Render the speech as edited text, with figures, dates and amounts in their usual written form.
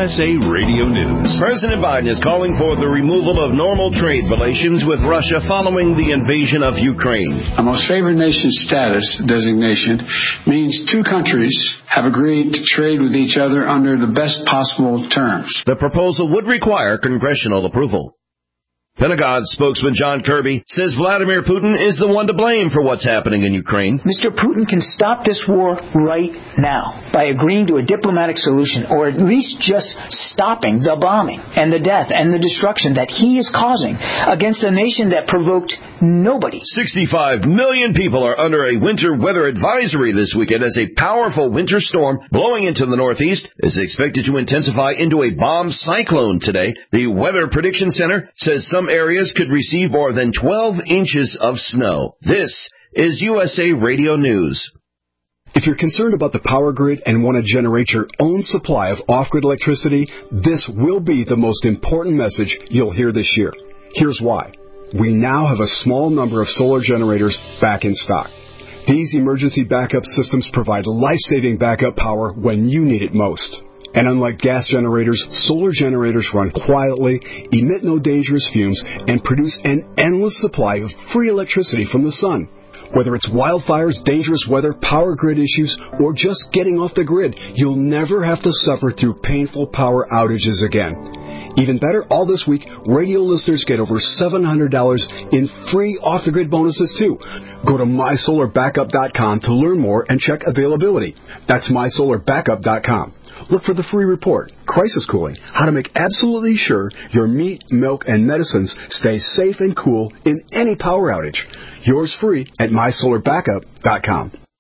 USA Radio News. President Biden is calling for the removal of normal trade relations with Russia following the invasion of Ukraine. A most favored nation status designation means two countries have agreed to trade with each other under the best possible terms. The proposal would require congressional approval. Pentagon spokesman John Kirby says Vladimir Putin is the one to blame for what's happening in Ukraine. Mr. Putin can stop this war right now by agreeing to a diplomatic solution, or at least just stopping the bombing and the death and the destruction that he is causing against a nation that provoked nobody. 65 million people are under a winter weather advisory this weekend as a powerful winter storm blowing into the Northeast is expected to intensify into a bomb cyclone today. The Weather Prediction Center says some areas could receive more than 12 inches of snow. This is USA Radio News. If you're concerned about the power grid and want to generate your own supply of off-grid electricity, this will be the most important message you'll hear this year. Here's why. We now have a small number of solar generators back in stock. These emergency backup systems provide life-saving backup power when you need it most. And unlike gas generators, solar generators run quietly, emit no dangerous fumes, and produce an endless supply of free electricity from the sun. Whether it's wildfires, dangerous weather, power grid issues, or just getting off the grid, you'll never have to suffer through painful power outages again. Even better, all this week, radio listeners get over $700 in free off-the-grid bonuses, too. Go to mysolarbackup.com to learn more and check availability. That's mysolarbackup.com. Look for the free report, Crisis Cooling, how to make absolutely sure your meat, milk, and medicines stay safe and cool in any power outage. Yours free at mysolarbackup.com.